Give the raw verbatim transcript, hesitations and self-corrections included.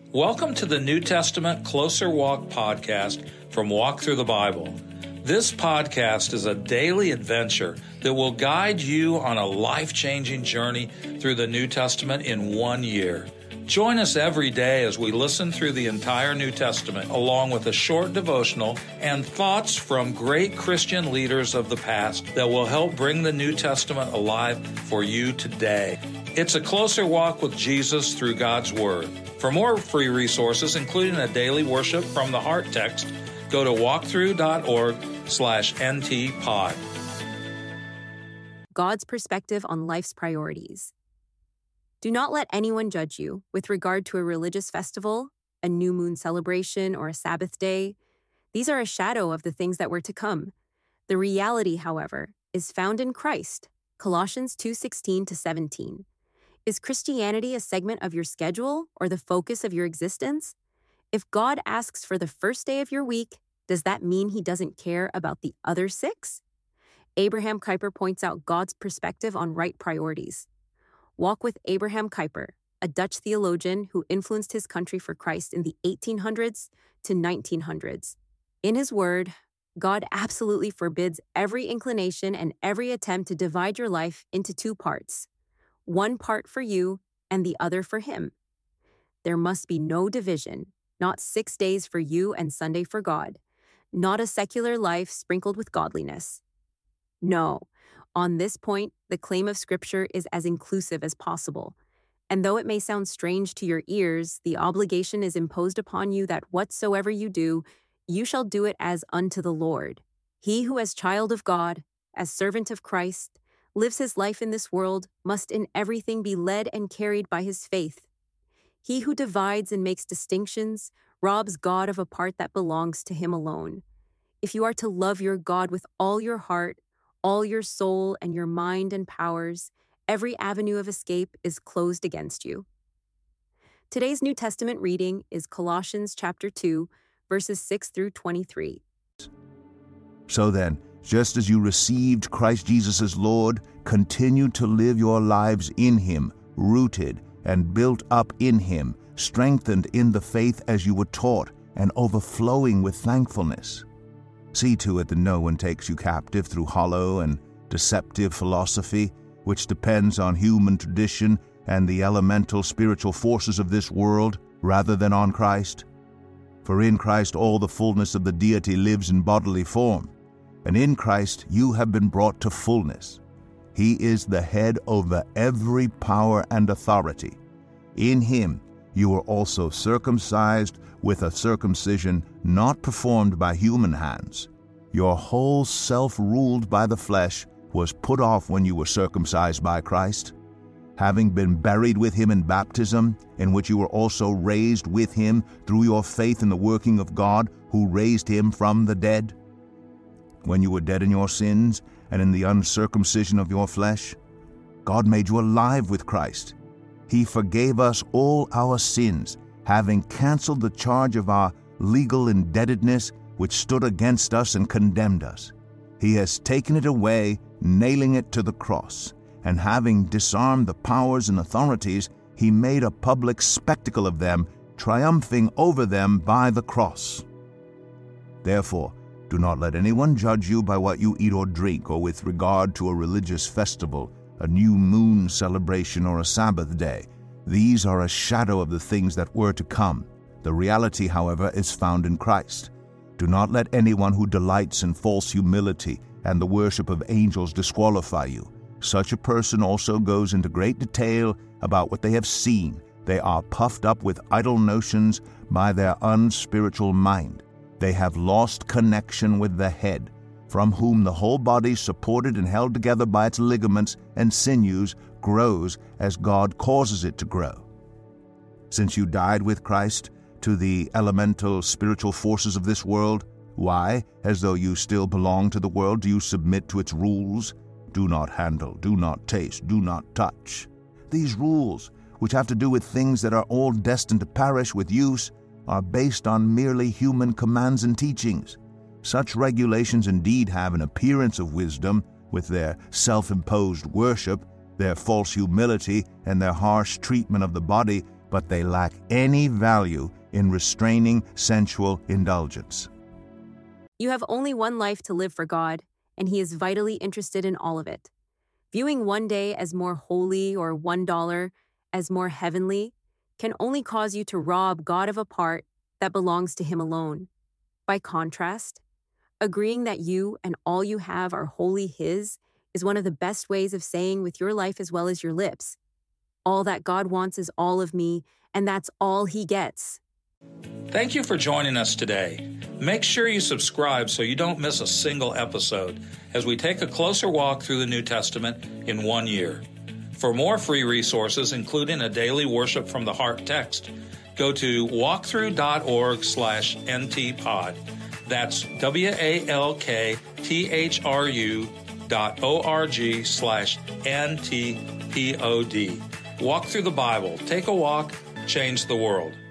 Welcome to the New Testament Closer Walk podcast from Walk Through the Bible. This podcast is a daily adventure that will guide you on a life-changing journey through the New Testament in one year. Join us every day as we listen through the entire New Testament, along with a short devotional and thoughts from great Christian leaders of the past that will help bring the New Testament alive for you today. It's a closer walk with Jesus through God's Word. For more free resources, including a daily worship from the Heart text, go to walkthrough.org slash ntpod. God's perspective on life's priorities. Do not let anyone judge you with regard to a religious festival, a new moon celebration, or a Sabbath day. These are a shadow of the things that were to come. The reality, however, is found in Christ. Colossians two sixteen to seventeen. Is Christianity a segment of your schedule or the focus of your existence? If God asks for the first day of your week, does that mean he doesn't care about the other six? Abraham Kuyper points out God's perspective on right priorities. Walk with Abraham Kuyper, a Dutch theologian who influenced his country for Christ in the eighteen hundreds to nineteen hundreds. In his word, God absolutely forbids every inclination and every attempt to divide your life into two parts. One part for you and the other for him. There must be no division, not six days for you and Sunday for God, not a secular life sprinkled with godliness. No, on this point, the claim of Scripture is as inclusive as possible. And though it may sound strange to your ears, the obligation is imposed upon you that whatsoever you do, you shall do it as unto the Lord. He who as child of God, as servant of Christ, lives his life in this world must in everything be led and carried by his faith. He who divides and makes distinctions robs God of a part that belongs to him alone. If you are to love your God with all your heart, all your soul, and your mind and powers, every avenue of escape is closed against you. Today's New Testament reading is Colossians chapter two, verses six through twenty-three. So then, just as you received Christ Jesus as Lord, continue to live your lives in him, rooted and built up in him, strengthened in the faith as you were taught, and overflowing with thankfulness. See to it that no one takes you captive through hollow and deceptive philosophy, which depends on human tradition and the elemental spiritual forces of this world, rather than on Christ. For in Christ all the fullness of the deity lives in bodily form, and in Christ you have been brought to fullness. He is the head over every power and authority. In him you were also circumcised with a circumcision not performed by human hands. Your whole self ruled by the flesh was put off when you were circumcised by Christ, having been buried with him in baptism, in which you were also raised with him through your faith in the working of God, who raised him from the dead. When you were dead in your sins and in the uncircumcision of your flesh, God made you alive with Christ. He forgave us all our sins, having canceled the charge of our legal indebtedness which stood against us and condemned us. He has taken it away, nailing it to the cross, and having disarmed the powers and authorities, he made a public spectacle of them, triumphing over them by the cross. Therefore, do not let anyone judge you by what you eat or drink, or with regard to a religious festival, a new moon celebration, or a Sabbath day. These are a shadow of the things that were to come. The reality, however, is found in Christ. Do not let anyone who delights in false humility and the worship of angels disqualify you. Such a person also goes into great detail about what they have seen. They are puffed up with idle notions by their unspiritual mind. They have lost connection with the head, from whom the whole body, supported and held together by its ligaments and sinews, grows as God causes it to grow. Since you died with Christ to the elemental spiritual forces of this world, why, as though you still belong to the world, do you submit to its rules? Do not handle, do not taste, do not touch. These rules, which have to do with things that are all destined to perish with use, are based on merely human commands and teachings. Such regulations indeed have an appearance of wisdom, with their self-imposed worship, their false humility, and their harsh treatment of the body, but they lack any value in restraining sensual indulgence. You have only one life to live for God, and He is vitally interested in all of it. Viewing one day as more holy or one dollar as more heavenly can only cause you to rob God of a part that belongs to Him alone. By contrast, agreeing that you and all you have are wholly His is one of the best ways of saying with your life as well as your lips, all that God wants is all of me, and that's all He gets. Thank you for joining us today. Make sure you subscribe so you don't miss a single episode as we take a closer walk through the New Testament in one year. For more free resources, including a daily worship from the heart text, go to walkthrough.org slash ntpod. That's W-A-L-K-T-H-R-U dot O-R-G slash N-T-P-O-D. Walk through the Bible. Take a walk. Change the world.